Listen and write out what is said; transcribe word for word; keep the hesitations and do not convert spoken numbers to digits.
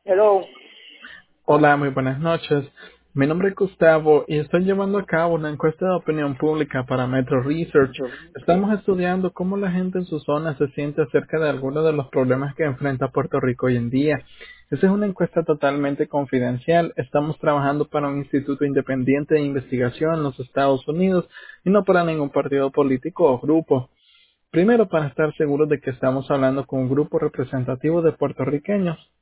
Hello. Hola, muy buenas noches. Mi nombre es Gustavo y estoy llevando a cabo una encuesta de opinión pública para Metro Research. Estamos estudiando cómo la gente en su zona se siente acerca de algunos de los problemas que enfrenta Puerto Rico hoy en día. Esta es una encuesta totalmente confidencial. Estamos trabajando para un instituto independiente de investigación en los Estados Unidos y no para ningún partido político o grupo. Primero, para estar seguros de que estamos hablando con un grupo representativo de puertorriqueños.